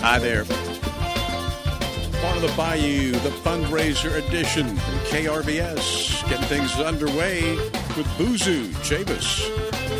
Hi there. Part of the Bayou, the fundraiser edition from KRVS. Getting things underway with Buzu Chavis.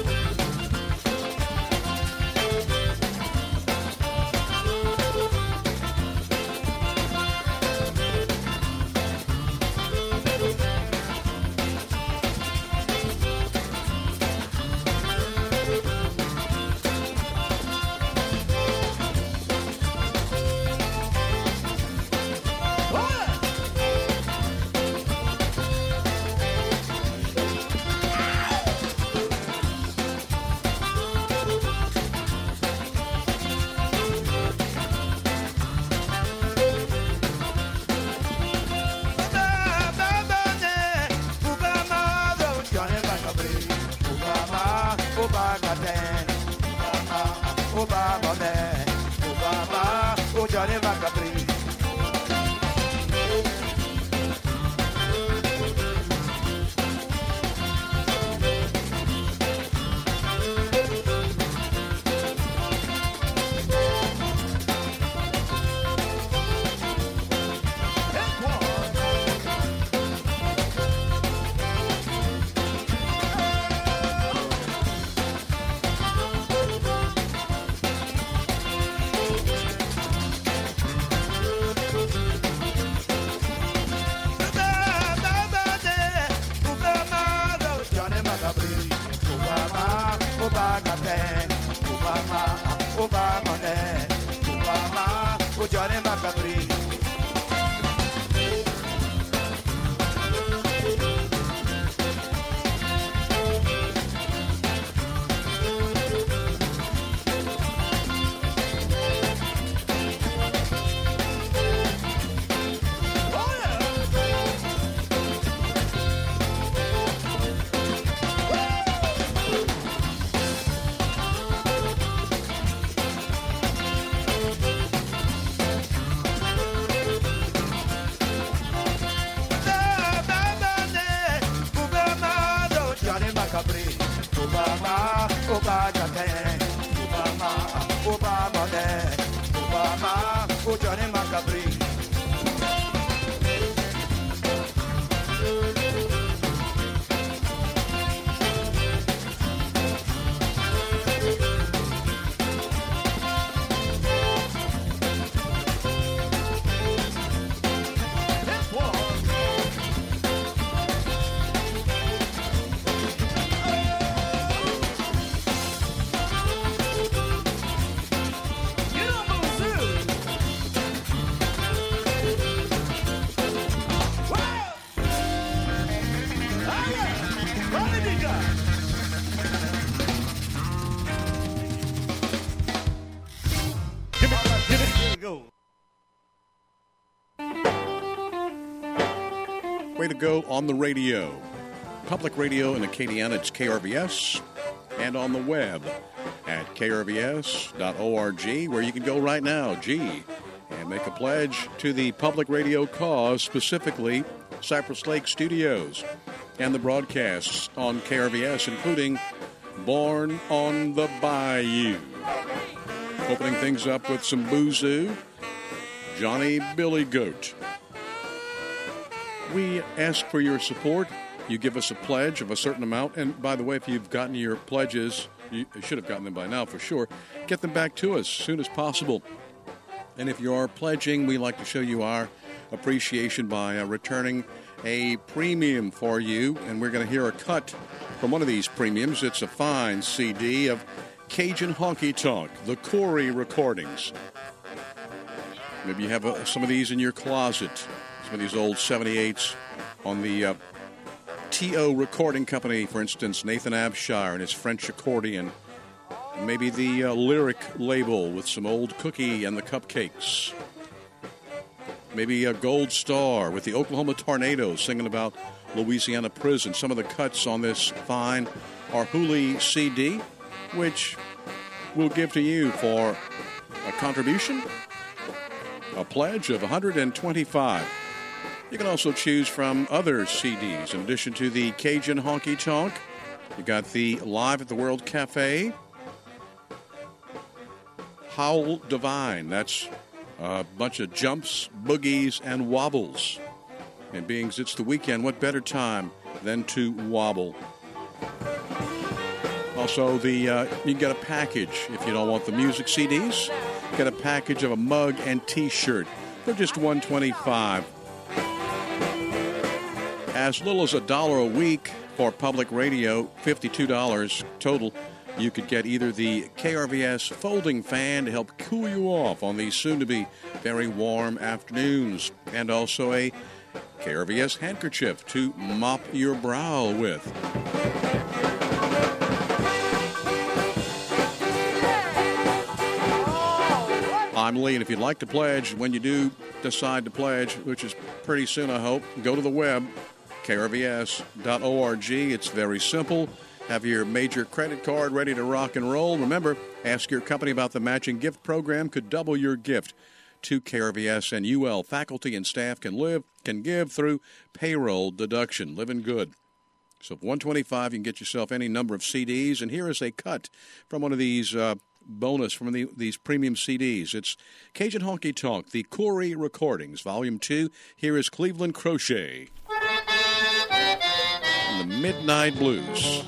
Way to go on the radio. Public radio in Acadiana, it's KRVS. And on the web at krvs.org, where you can go right now, and make a pledge to the public radio cause, specifically Cypress Lake Studios, and the broadcasts on KRVS, including Born on the Bayou. Opening things up with some Buzu, Johnny Billy Goat. We ask for your support. You give us a pledge of a certain amount. And by the way, if you've gotten your pledges, you should have gotten them by now for sure, get them back to us as soon as possible. And if you are pledging, we like to show you our appreciation by returning a premium for you. And we're going to hear a cut from one of these premiums. It's a fine CD of Cajun Honky Tonk, the Corey recordings. Maybe you have some of these in your closet. Some of these old 78s on the T.O. Recording Company, for instance, Nathan Abshire and his French accordion. Maybe the Lyric label with some old Cookie and the Cupcakes. Maybe a Gold Star with the Oklahoma Tornadoes singing about Louisiana prison. Some of the cuts on this fine Arhoolie CD, which we'll give to you for a contribution, a pledge of $125. You can also choose from other CDs. In addition to the Cajun Honky Tonk, you got the Live at the World Cafe, Howl Divine. That's a bunch of jumps, boogies, and wobbles. And being it's the weekend, what better time than to wobble? Also, you can get a package if you don't want the music CDs. Get a package of a mug and T-shirt for just $125. As little as $1 a week for public radio, $52 total. You could get either the KRVS folding fan to help cool you off on these soon-to-be very warm afternoons, and also a KRVS handkerchief to mop your brow with. I'm Lee, and if you'd like to pledge, when you do decide to pledge, which is pretty soon, I hope, go to the web, krvs.org. It's very simple. Have your major credit card ready to rock and roll. Remember, ask your company about the matching gift program. Could double your gift to KRVS, and UL faculty and staff can give through payroll deduction. Living good. So for $125, you can get yourself any number of CDs. And here is a cut from one of these bonus from these premium CDs. It's Cajun Honky Tonk, the Corey Recordings, Volume 2. Here is Cleveland Crochet and the Midnight Blues.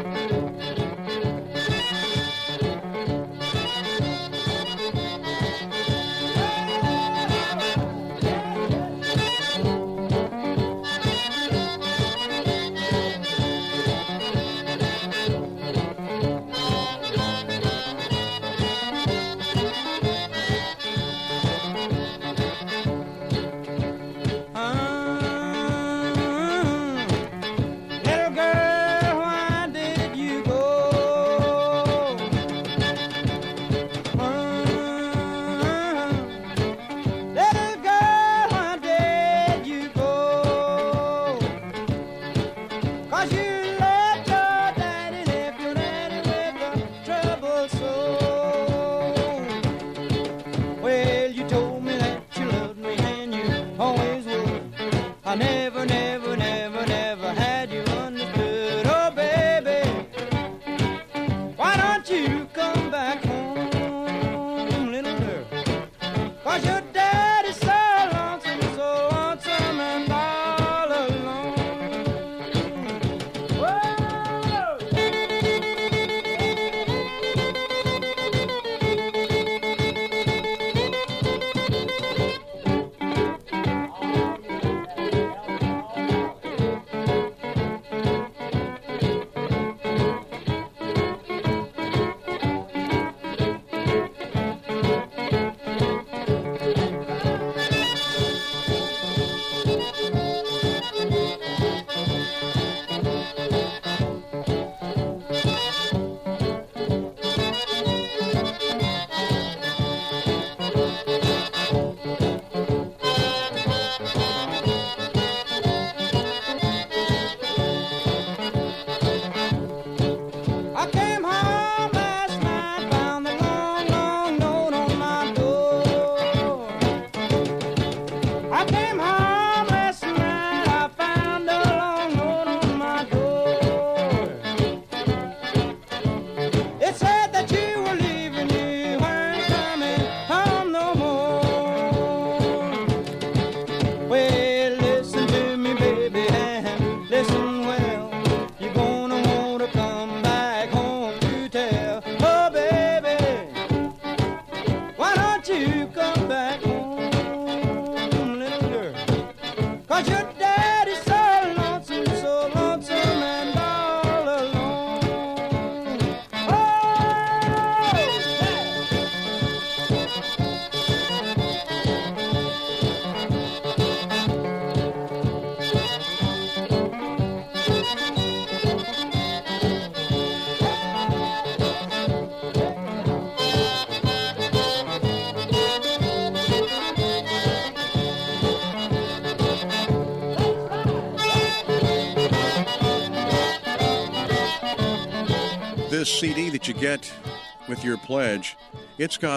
CD that you get with your pledge, it's got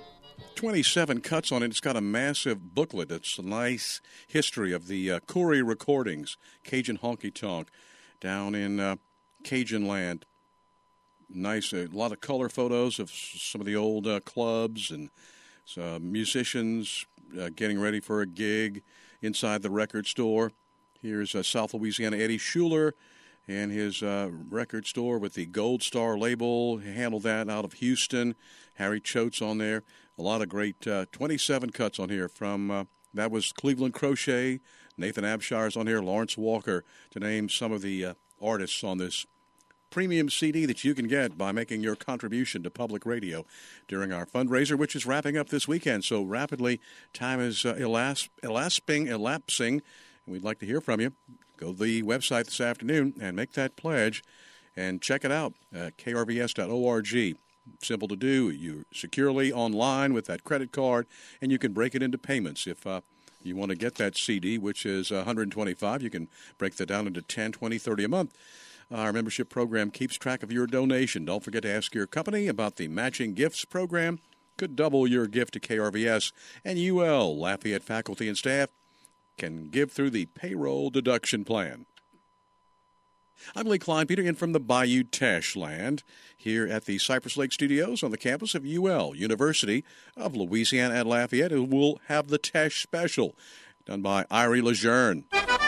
27 cuts on it. It's got a massive booklet. It's a nice history of the Corey Recordings, Cajun Honky Tonk, down in Cajun land. nice, a lot of color photos of some of the old clubs and musicians getting ready for a gig inside the record store. Here's South Louisiana Eddie Schuler and his record store with the Gold Star label. He handled that out of Houston. Harry Choate's on there. A lot of great 27 cuts on here from, that was Cleveland Crochet. Nathan Abshire's on here, Lawrence Walker, to name some of the artists on this premium CD that you can get by making your contribution to public radio during our fundraiser, which is wrapping up this weekend. So rapidly, time is elapsing, and we'd like to hear from you. Go to the website this afternoon and make that pledge and check it out at krvs.org. Simple to do. You're securely online with that credit card, and you can break it into payments. If you want to get that CD, which is $125, you can break that down into 10, 20, 30 a month. Our membership program keeps track of your donation. Don't forget to ask your company about the matching gifts program. Could double your gift to KRVS, and UL, Lafayette faculty and staff, can give through the payroll deduction plan. I'm Lee Kleinpeter in from the Bayou Teche land here at the Cypress Lake Studios on the campus of UL, University of Louisiana at Lafayette, who will have the Teche special done by Irie Lejeune.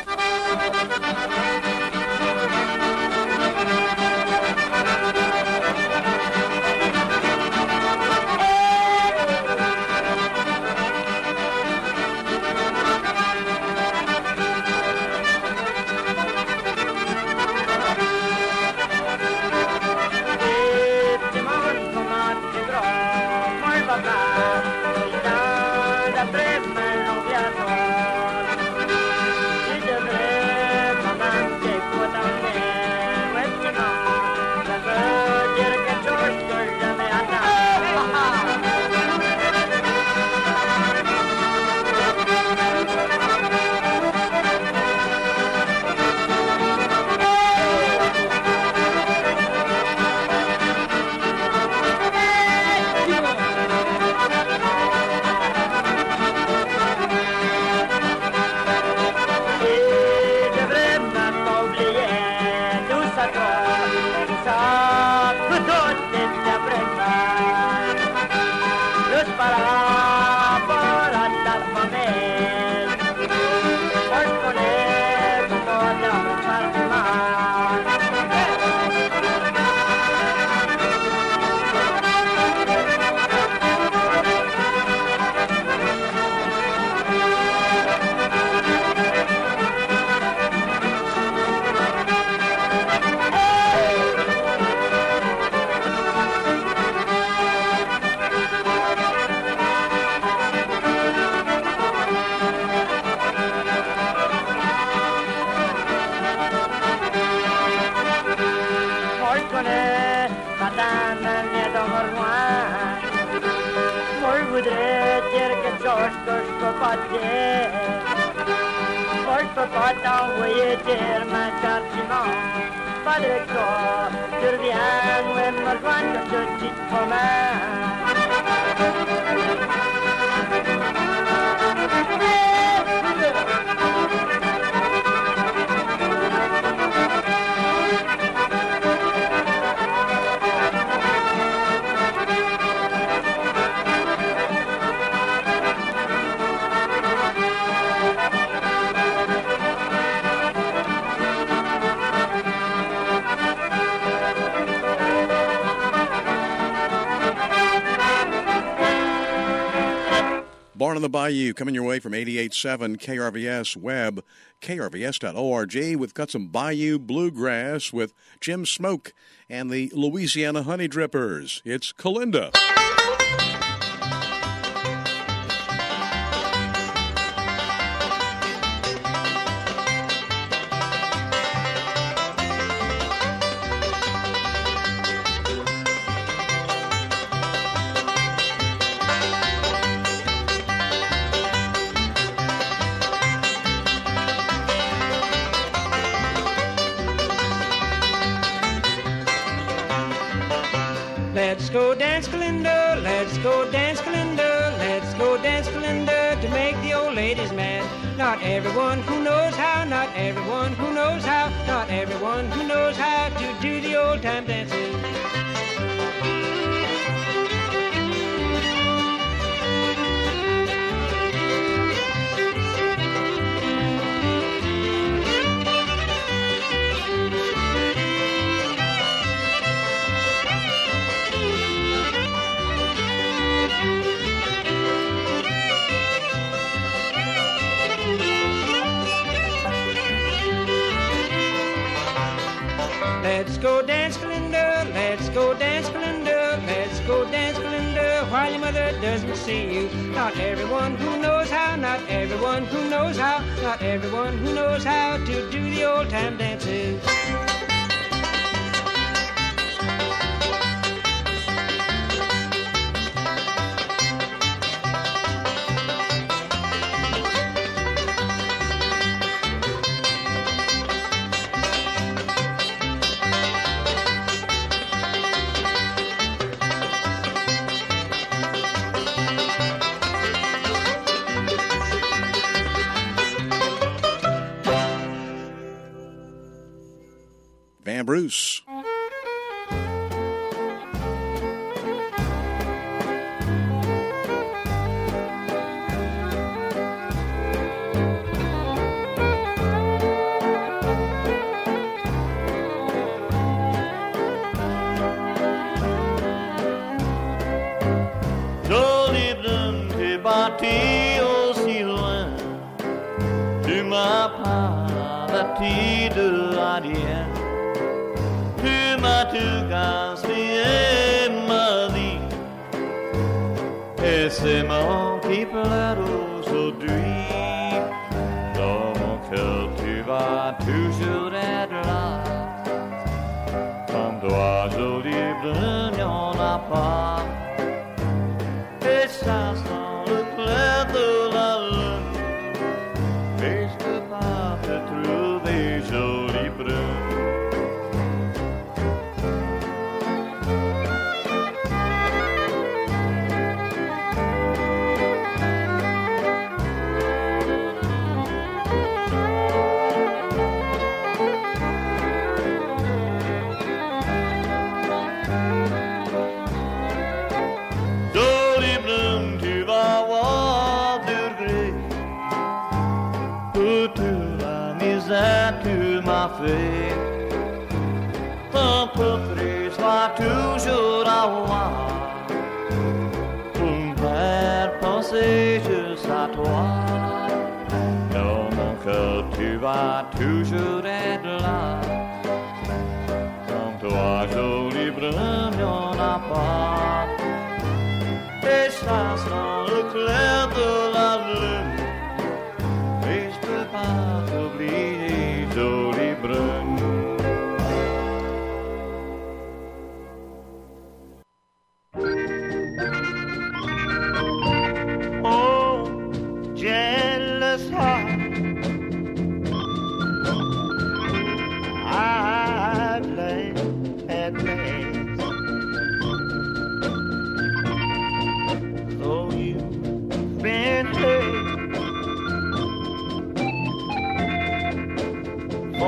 Born on the Bayou, coming your way from 88.7 KRVS web, krvs.org. We've got some Bayou Bluegrass with Jim Smoke and the Louisiana Honey Drippers. It's Kalinda. Let's go dance, Kalinda. Let's go dance, Kalinda. Let's go dance, Kalinda. to make the old ladies mad. Not everyone who knows how, not everyone who knows how, not everyone who knows how to do the old time dances. Let's go dance, Glinda, let's go dance, Glinda, let's go dance, Glinda, while your mother doesn't see you. Not everyone who knows how, not everyone who knows how, not everyone who knows how to do the old time dances. Van Bruce. Jolie Blonde, t'es parti aussi loin. Tu m'as pas bâti de l'Indien. Tu m'as tout gaspillé ma vie. Et c'est moi qui pleure aujourd'hui. Dans mon cœur, tu vas toujours être là. Comme toi, jolie blonde, il n'y en a pas. Et ça sent le clair de la lune. Mais je peux pas te trouver jolie brune. Tu m'as fait ton portrait soit toujours à moi pour me faire penser juste à toi. Dans mon cœur tu vas toujours être là. Comme toi jolie brune il n'y en a pas. Et ça sent le clair de la lune. Et je peux pas t'oublier jolie brune. Oh, jealous heart, I've learned at last. Though you've been hurt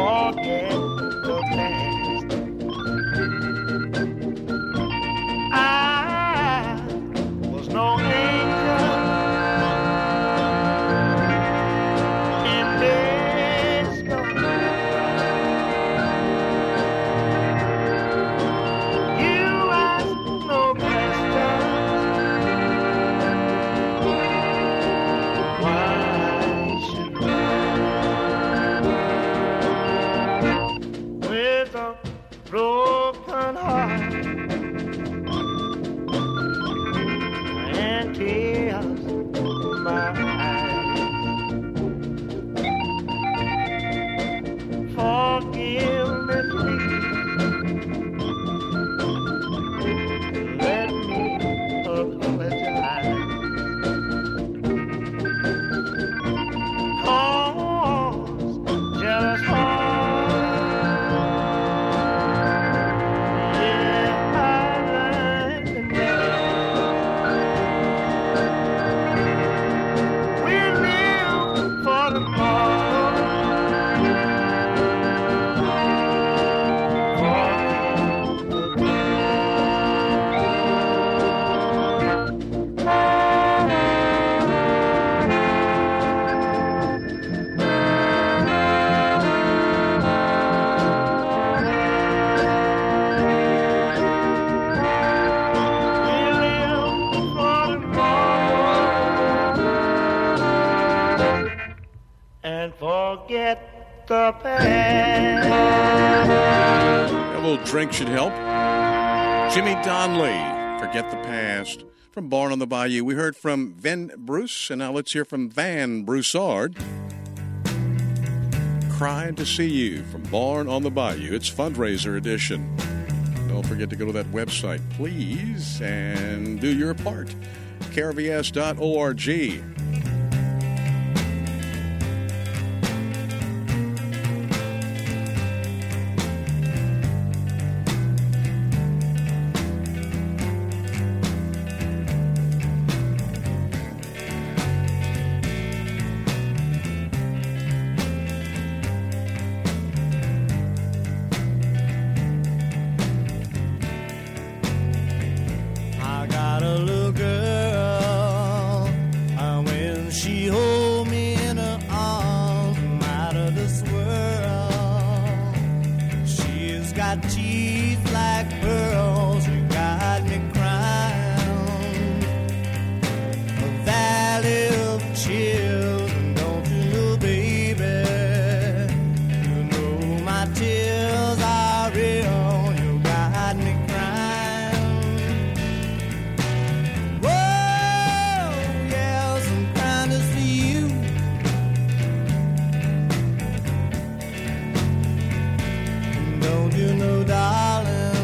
forget the past. A little drink should help. Jimmy Donnelly, Forget the Past. From Barn on the Bayou, we heard from Ven Bruce, and now let's hear from Van Broussard. Crying to See You from Barn on the Bayou. It's fundraiser edition. Don't forget to go to that website, please, and do your part. KRVS.org. Don't you know, darling?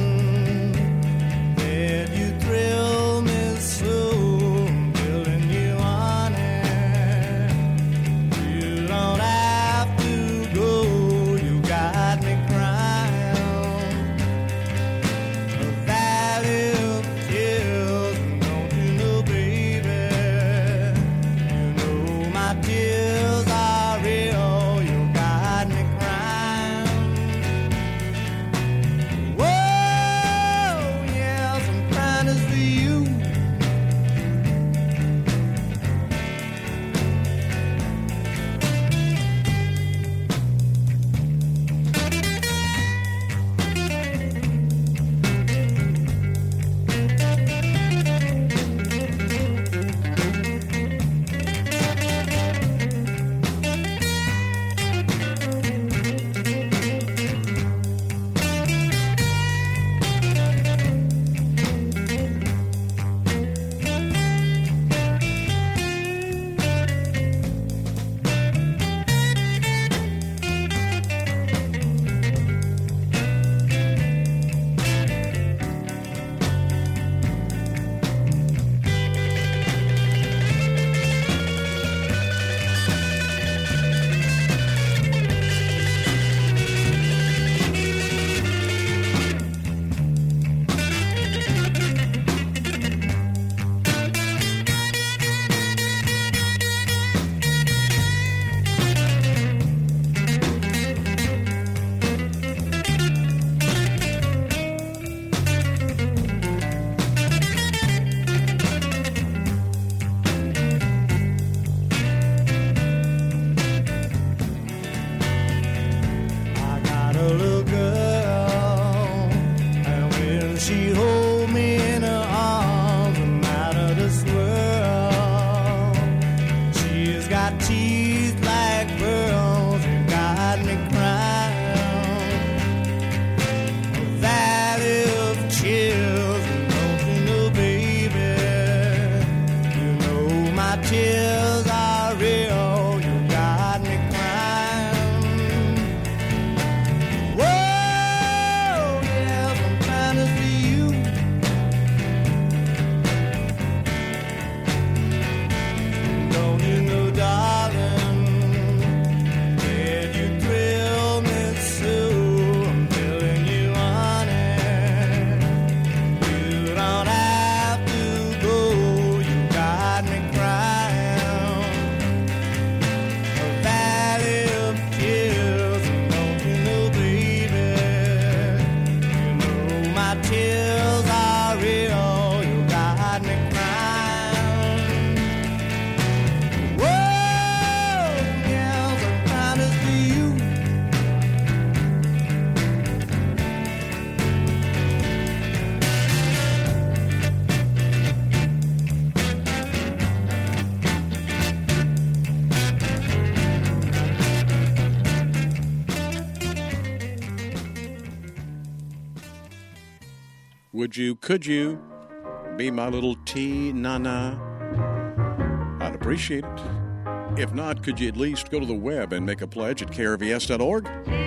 could you be my little T-na-na? I'd appreciate it. If not, could you at least go to the web and make a pledge at krvs.org?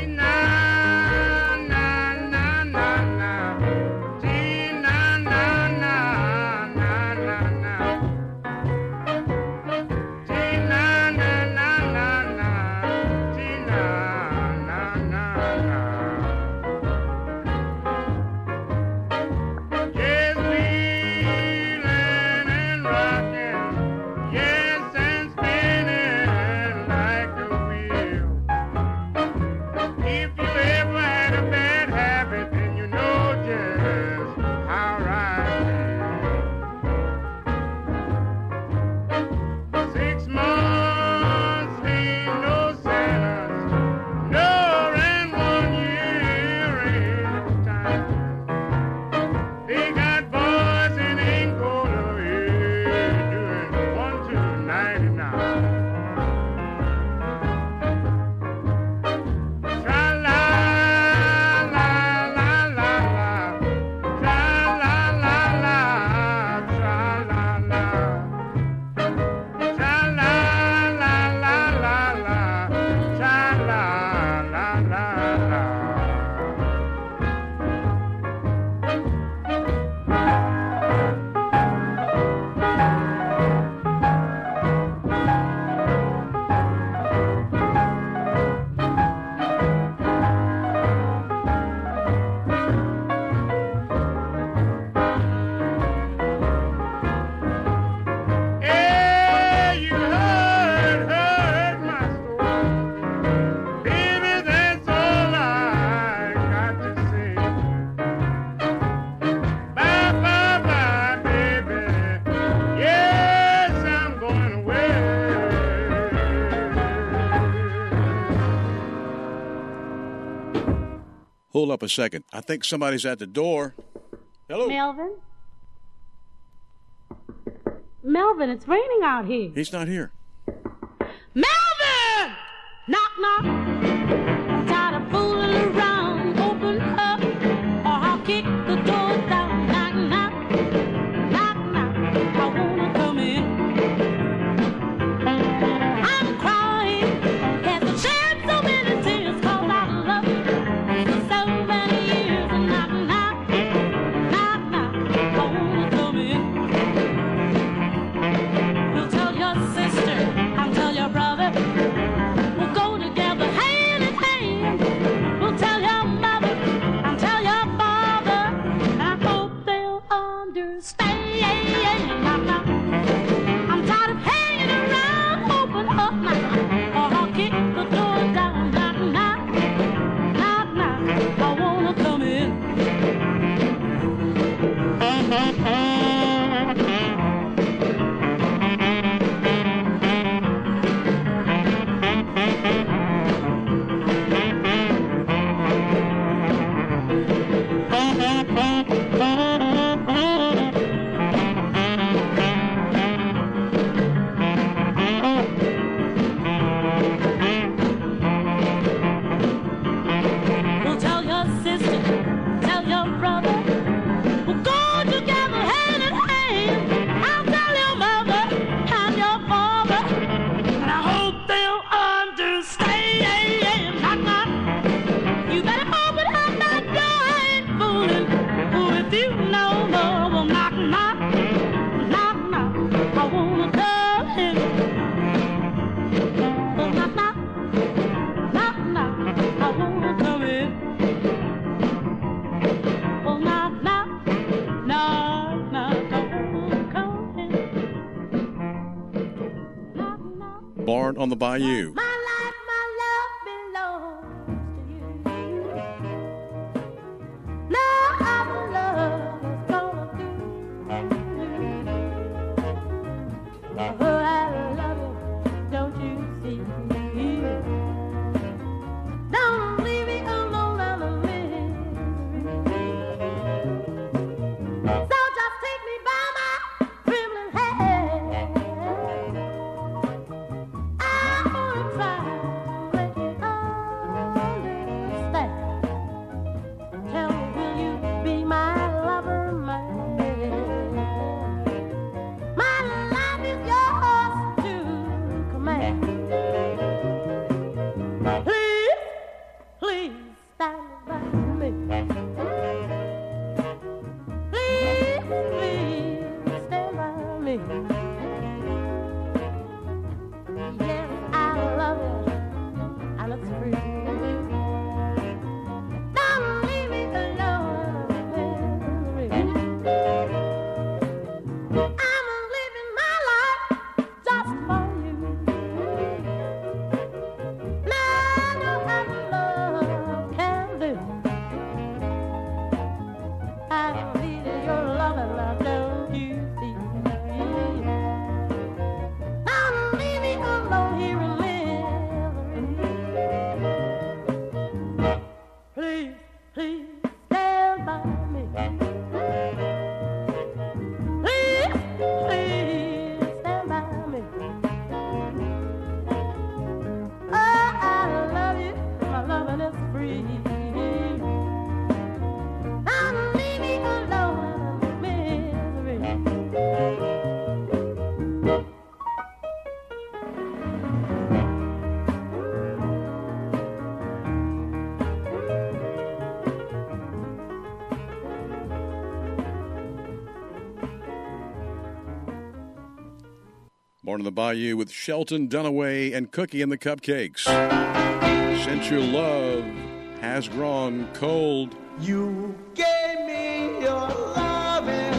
Hold up a second. I think somebody's at the door. Hello? Melvin? Melvin, it's raining out here. He's not here. Melvin! Knock, knock. Tired of fooling around. Open up or I'll kick the door down. Knock, knock. Knock, knock. I wanna come in. I'm crying. Has to shed so many tears 'cause I love you for so many years. And knock, knock. Knock, knock. I wanna come in. You'll tell your sister, I'll tell your brother. We'll go together hand in hand. We'll tell your mother, I'll tell your father. I hope they'll understand. I'm tired of hanging around. Open up now, or I'll kick the door down. Knock, knock, knock, knock. I wanna come in. We'll tell your sister, tell your brother. We'll go together hand in hand. I'll tell your mother and your father. And I hope they'll understand. Knock, knock. You better open up that door. I ain't fooling with you no more. Well, knock, knock. Knock, knock. I wanna come in. Well, knock, knock. Knock, knock. I wanna come in. Well, knock, knock. Knock, knock. I wanna come in. Knock, knock. Barn on the Bayou. My life, my love belongs to you. No other love is gonna do. Oh, I love you, don't you see? Don't leave me alone and misery. So just take me by my trembling hand. I wanna try Born in the Bayou with Shelton Dunaway and Cookie and the Cupcakes. Since your love has grown cold. You gave me your loving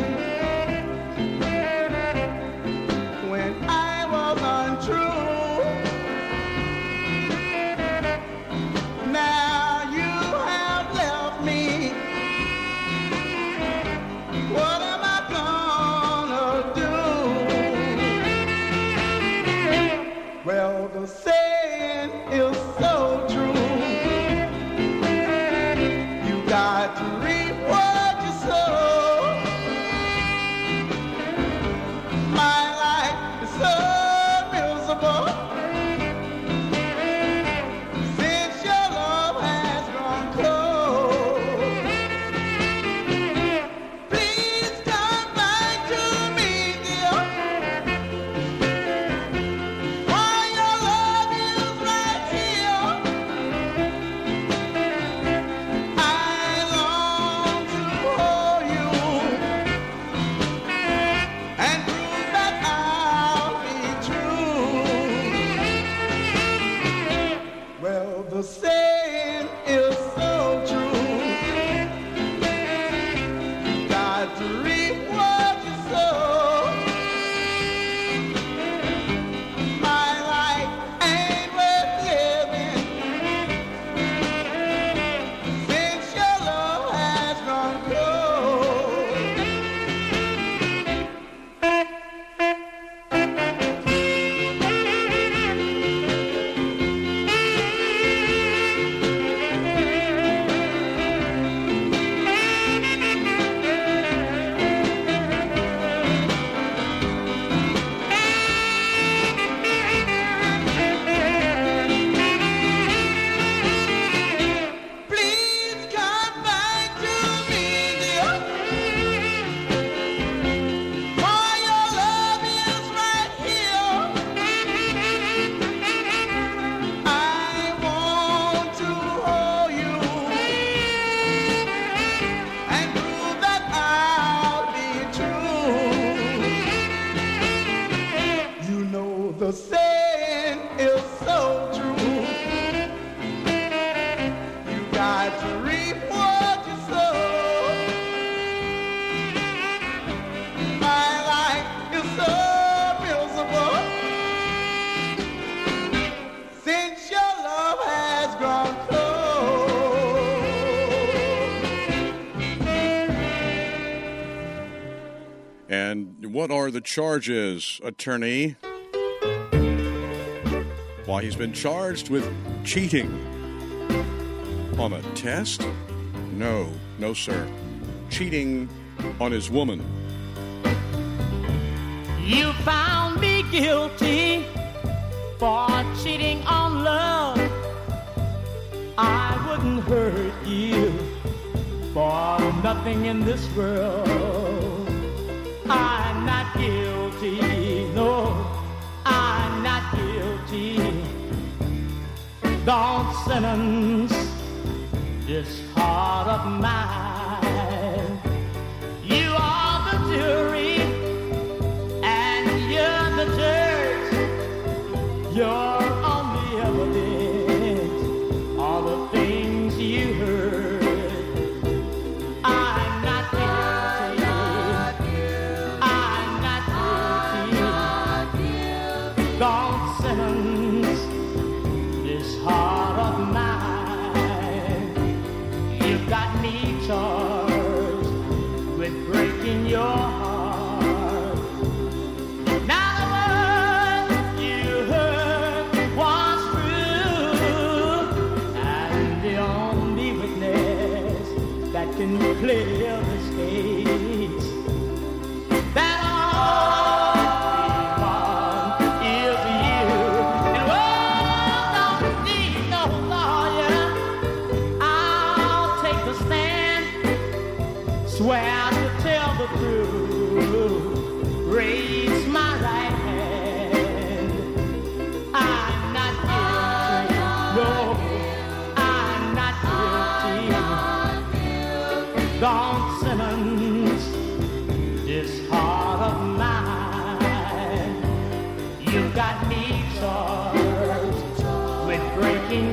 when I was untrue. Now you have left me. What am I gonna do? Well, the saying is so true. Got to reap what you sow. My life is so miserable since your love has gone cold. Please come back to me, dear, while your love is right here. The saying is so true. You got to reap what you sow. My life ain't worth living since your love has gone The saying is so true. You got to reap what you sow. My life is so miserable since your love has grown cold. And what are the charges, attorney? Why, he's been charged with cheating. On a test? No, sir. Cheating on his woman. You found me guilty for cheating on love. I wouldn't hurt you for nothing in this world. I'm not guilty, no, I'm not guilty. Don't sentence this heart of mine. You are the jury and you're the judge. Your only evidence are the things you heard. I'm not guilty. I'm not guilty. Don't sentence this heart of mine. You've got me charged with breaking your heart. Now the words you heard was true, and the only witness that can clear this case, that all is you. And well, don't need no lawyer. I'll take the stand, swear to tell the truth, raise my right hand. I'm not guilty, no, I'm not guilty. Don't sentence this heart of mine.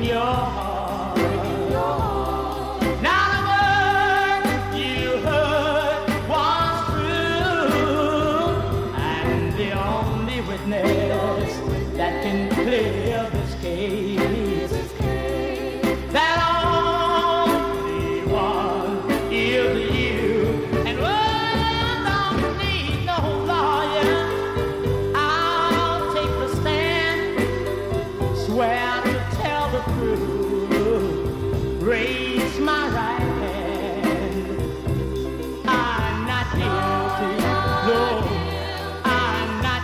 your heart. Now the word you heard was true, and the only witness that can clear this case, that only one is you. And oh, don't need no lawyer. I'll take the stand, swear to tell the truth, raise my right hand. I'm not guilty, no, I'm not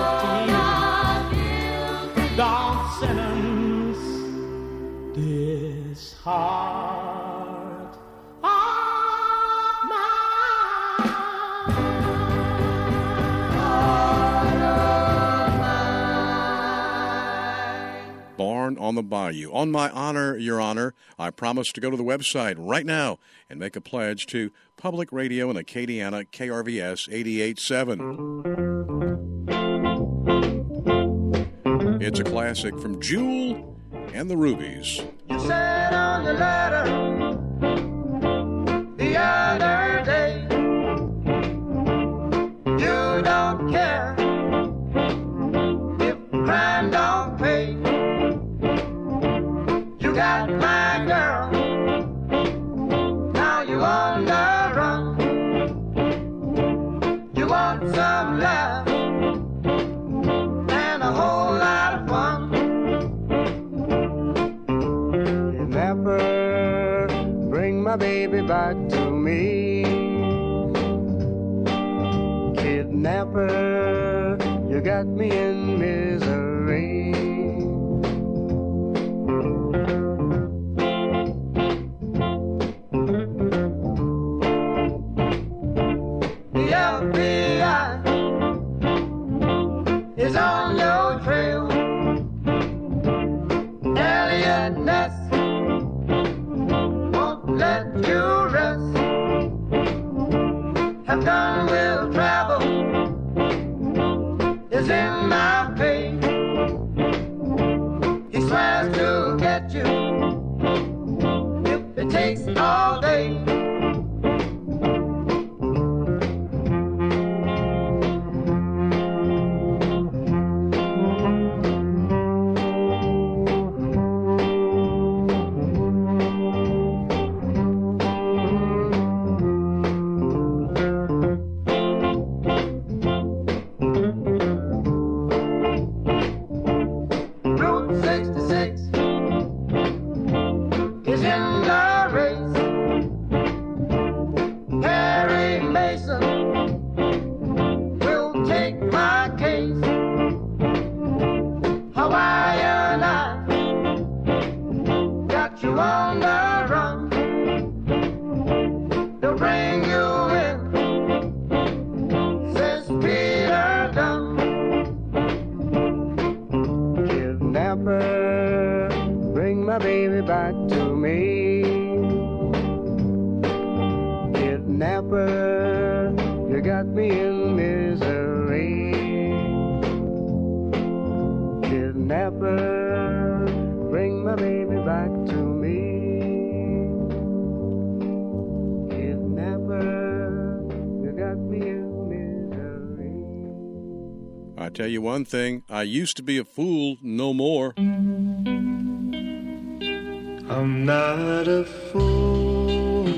guilty. Don't sentence this heart of Barn on the Bayou. On my honor, Your Honor, I promise to go to the website right now and make a pledge to Public Radio in Acadiana, KRVS 88.7. It's a classic from Jewel and the Rubies. You said on your letter the other day you don't care if crime don't pay. You got my girl, now you on the run. You want some love and a whole lot of fun. You never bring my baby back to me. Kidnapper, you got me in misery. The FBI is on your trail. Elliot Ness won't let you rest. Have done will travel is in my pay. He swears to get you if it takes all day. Route 66 is in the race. Harry Mason will take my case. Hawaiian I got you on the run. They'll bring you in, says Peter Dunn. Kidnapper, bring my baby back to me. Kidnapper, you got me in misery. Kidnapper, bring my baby back to me. Kidnapper, you got me in misery. I tell you one thing, I used to be a fool, no more. I'm not a fool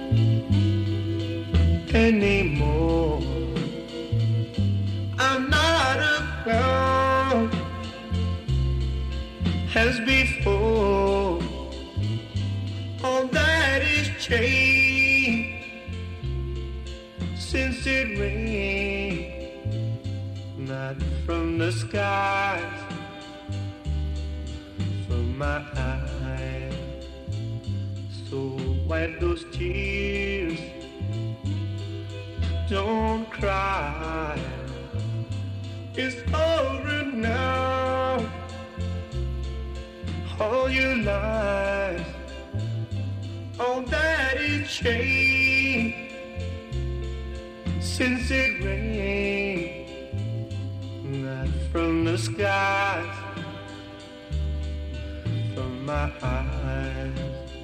anymore. I'm not a clown as before. All that is changed since it rained, not from the skies, from my eyes. So wipe those tears, don't cry. It's over now. All your lies, all that is changed since it rained, not from the skies, from my my eyes.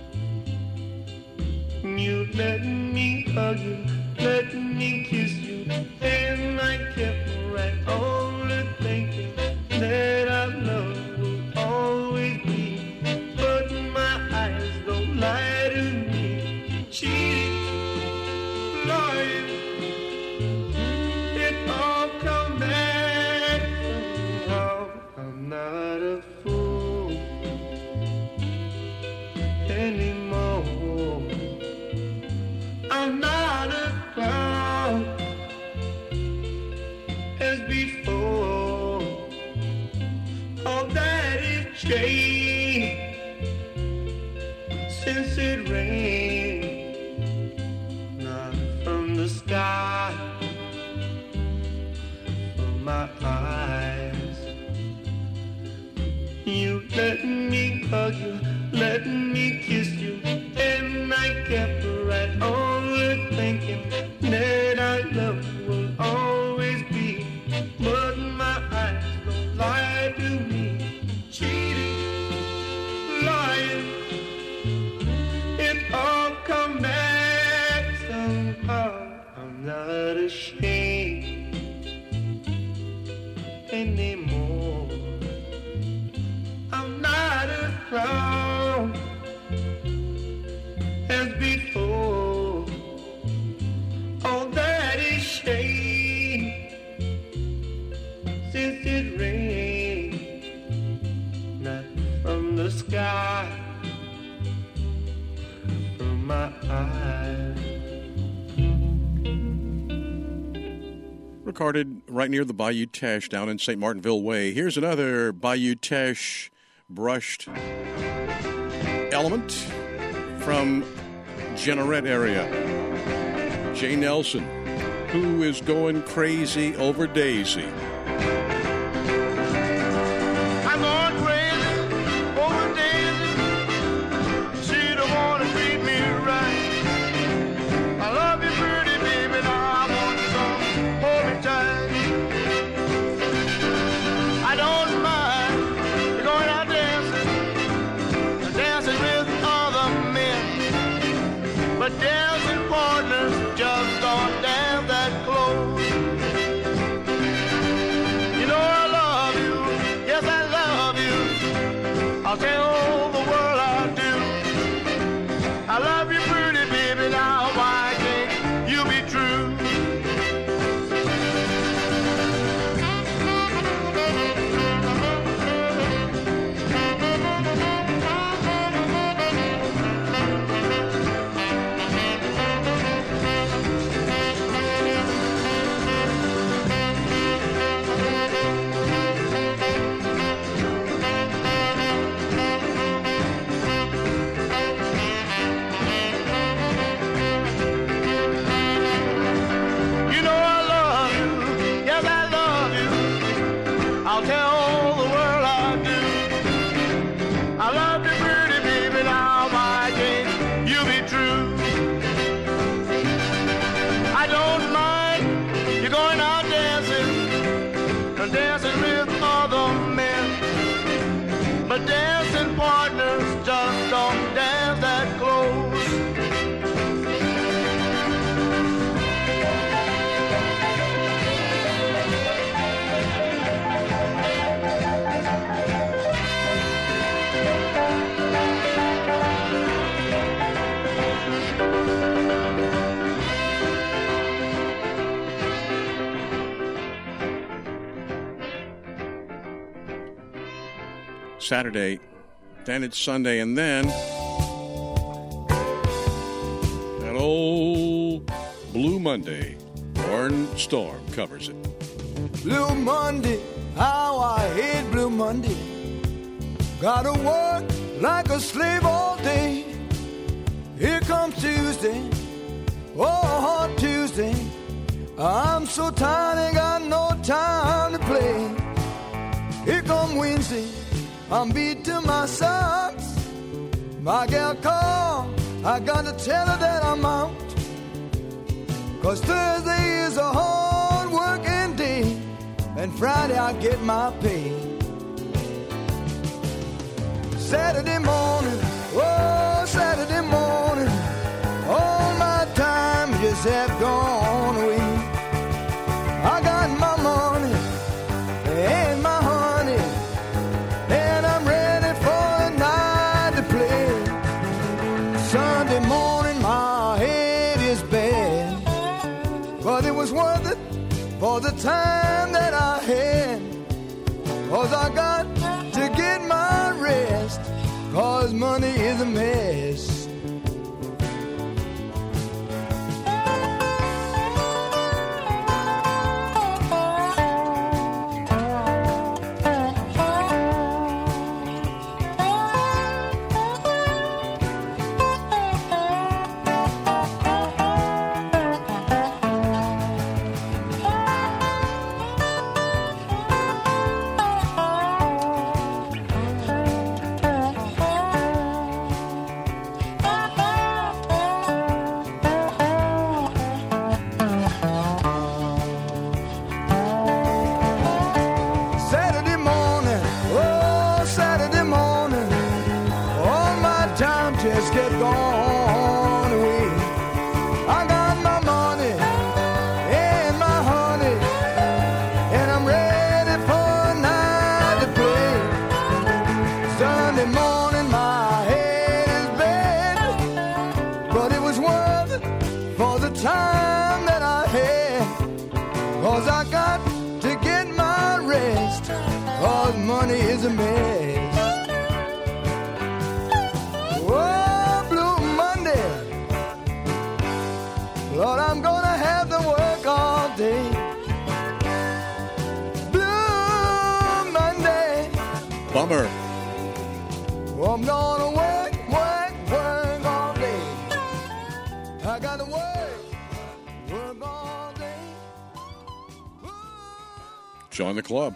You let me hug you, let me kiss you, and I kept right only thinking that our love will always be. But my eyes don't lie to me. Cheating, lying, it all come back somehow. I'm not a fool anymore. I'm not a clown as before. All that is changed since it rained, not from the sky, from my eyes. You let me hug you, let me kiss you, and I kept right only thinking that our love will always be. But my eyes don't lie to me. Cheating, lying, it all come back somehow. I'm not ashamed anymore. I'm not a clown as before. All that is shame since it rained, not from the sky, from my eyes. Recorded right near the Bayou Teche down in St. Martinville Way. Here's another Bayou Teche brushed element from Jeanerette area. Jay Nelson, who is going crazy over Daisy. I'm going crazy over Daisy. She don't want to treat me right. I love you pretty baby, now I want you to hold me tight. I don't mind you going out dancing, dancing with other men, but dancing partners just don't dance that close. You know I love you, yes I love you. I'll tell the world I do. I love you pretty baby, now why can't you be true? You know I love you, yes I love you. I'll tell the world I do. I love you pretty baby, now why can't you be true? I don't mind you going out dancing and dancing with other men, but dancing partners just don't dance that close. Saturday, then it's Sunday, and then that old Blue Monday. Warren Storm covers it. Blue Monday, how I hate Blue Monday. Gotta work like a slave all day. Here comes Tuesday, oh hot Tuesday. I'm so tired, ain't got no time to play. Here come Wednesday, I'm beat to my socks. My gal called, I gotta tell her that I'm out. 'Cause Thursday is a hard working day, and Friday I get my pay. Saturday morning, oh, Saturday morning, all my time just have gone away. I got my money and my honey, and I'm ready for the night to play. Sunday morning, my head is bad, but it was worth it for the time that I had. 'Cause I got to get my rest, 'cause money is a mess. Money is a mess. Oh, Blue Monday, Lord, I'm gonna have to work all day. Blue Monday, bummer. Oh, I'm gonna work all day. I gotta work all day. Join the club.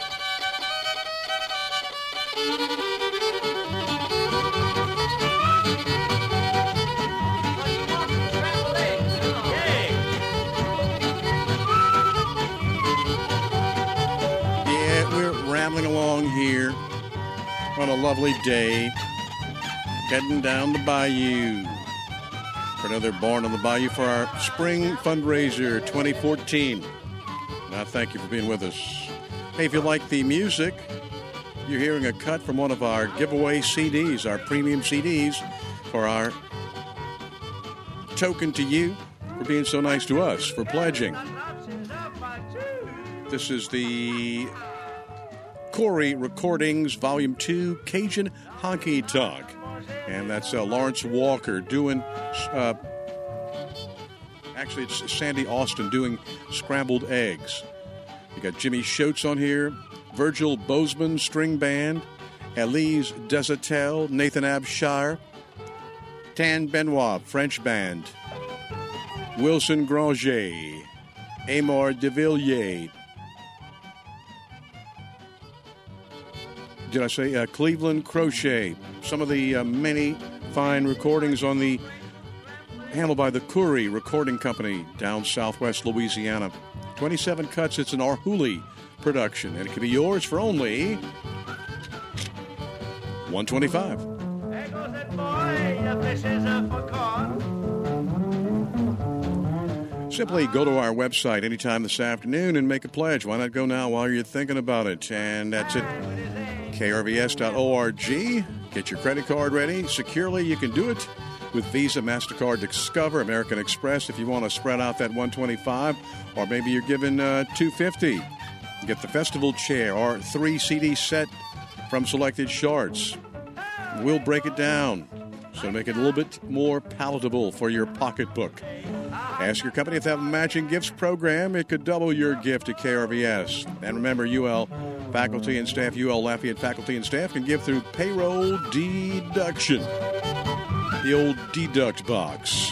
Along here on a lovely day, heading down the bayou for another Born on the Bayou for our spring fundraiser 2014. And I thank you for being with us. Hey, if you like the music, you're hearing a cut from one of our giveaway CDs, our premium CDs, for our token to you for being so nice to us, for pledging. This is the Corey Recordings, Volume 2, Cajun Honky Tonk. And that's Lawrence Walker doing, actually it's Sandy Austin doing Scrambled Eggs. You got Jimmy Schultz on here, Virgil Bozeman String Band, Elise Desatel, Nathan Abshire, Tan Benoit French Band, Wilson Granger, Amor de Villiers, did I say Cleveland Crochet? Some of the many fine recordings on the handled by the Curry Recording Company down southwest Louisiana. 27 cuts. It's an Arhoolie production, and it can be yours for only $125. There goes that boy. Your fish is up for caught. Simply go to our website anytime this afternoon and make a pledge. Why not go now while you're thinking about it? And that's it. krvs.org. Get your credit card ready securely. You can do it with Visa, MasterCard, Discover, American Express if you want to spread out that $125, or maybe you're giving $250. Get the festival chair or 3 CD set from selected charts. We'll break it down so make it a little bit more palatable for your pocketbook. Ask your company if they have a matching gifts program. It could double your gift to KRVS. And remember, UL faculty and staff, UL Lafayette faculty and staff can give through payroll deduction. The old deduct box.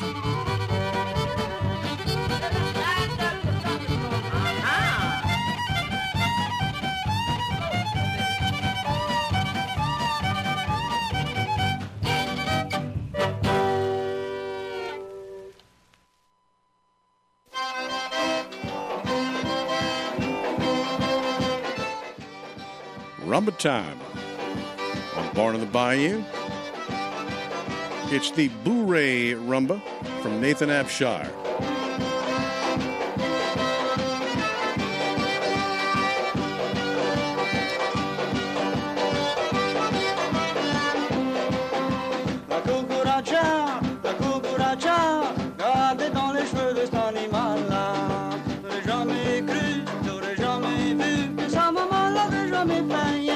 Rumba time on Born in the Bayou. It's the Bourrée Rumba from Nathan Abshire. La cucuracha, gardée dans les cheveux de cet animal-là. J'aurais jamais cru, j'aurais jamais vu que sa maman l'avait jamais fait rien.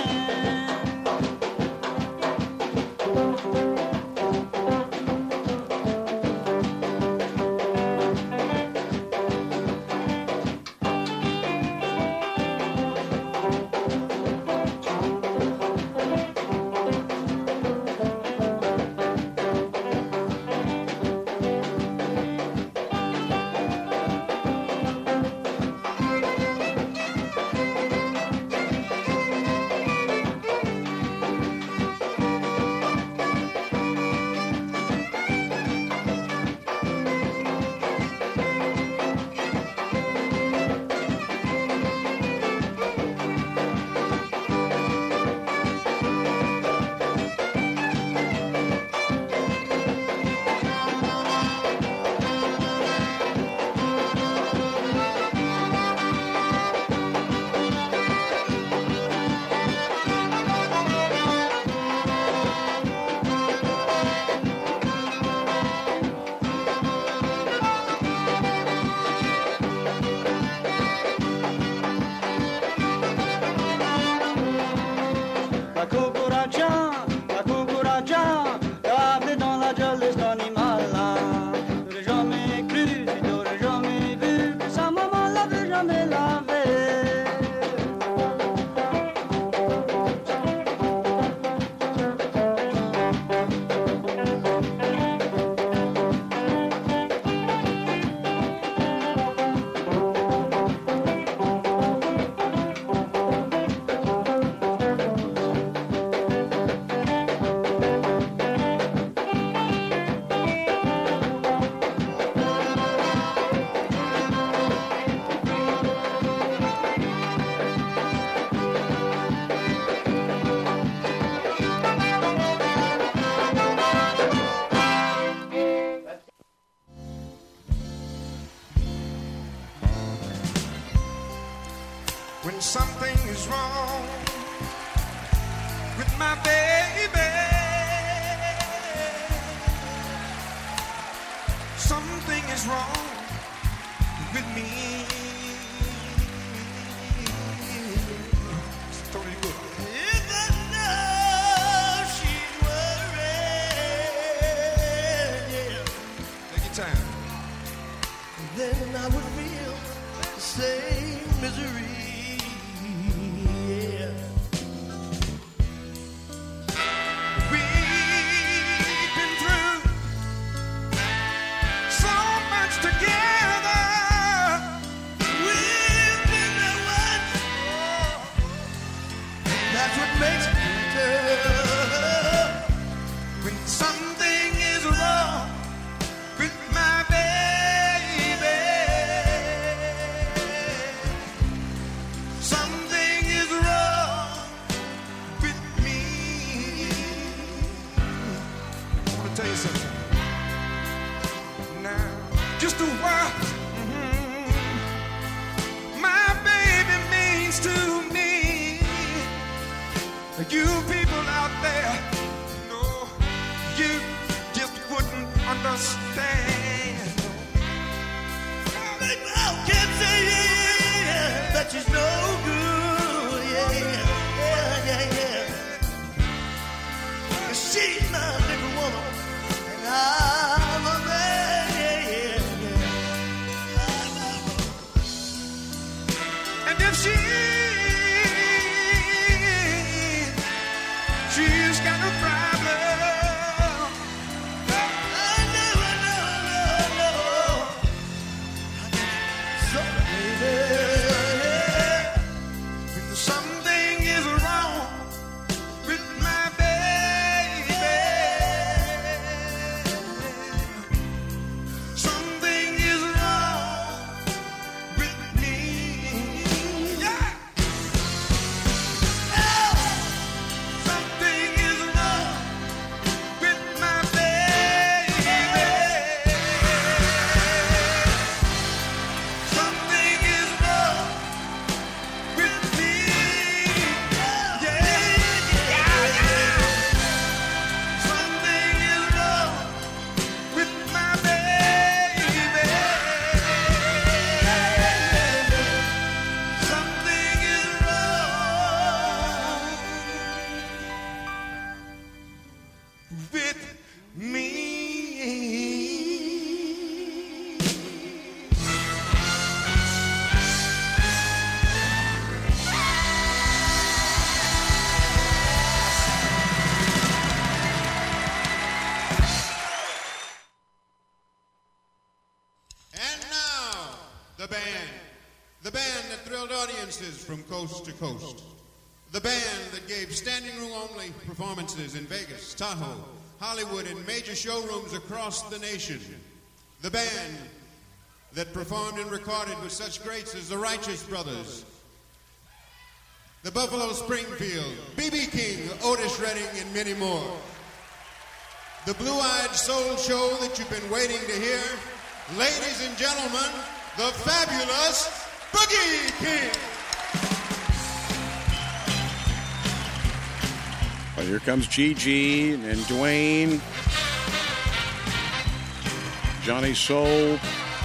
La cucuracha, gardée dans la gueule de cet animal-là. J'aurais jamais cru, j'aurais jamais vu que sa maman l'avait jamais lavé. When something is wrong with my baby, something is wrong with me. It's totally good. If I know she's worried, yeah. Take your time. Then I would feel the same misery. You people out there, no, you just wouldn't understand. People can say that she's no good, yeah. She's my little woman, and I'm a man, yeah. And if she's got a problem, I know, The band that thrilled audiences from coast to coast. The band that gave standing room only performances in Vegas, Tahoe, Hollywood, and major showrooms across the nation. The band that performed and recorded with such greats as the Righteous Brothers, the Buffalo Springfield, B.B. King, Otis Redding, and many more. The Blue-Eyed Soul Show that you've been waiting to hear. Ladies and gentlemen, the fabulous Boogie King. Well, here comes Gigi and Dwayne, Johnny Soul.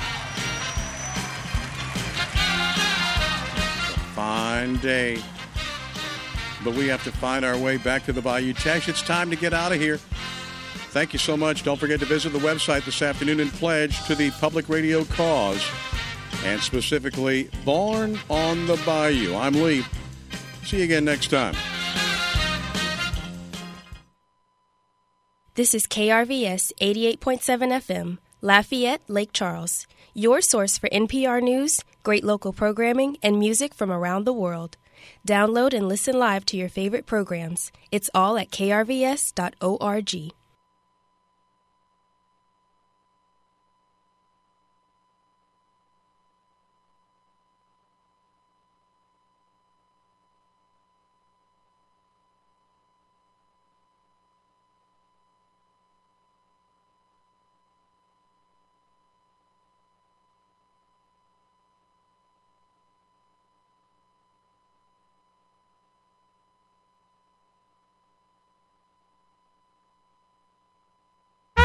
Fine day. But we have to find our way back to the Bayou Tex. It's time to get out of here. Thank you so much. Don't forget to visit the website this afternoon and pledge to the public radio cause, and specifically Born on the Bayou. I'm Lee. See you again next time. This is KRVS 88.7 FM, Lafayette, Lake Charles, your source for NPR news, great local programming, and music from around the world. Download and listen live to your favorite programs. It's all at krvs.org.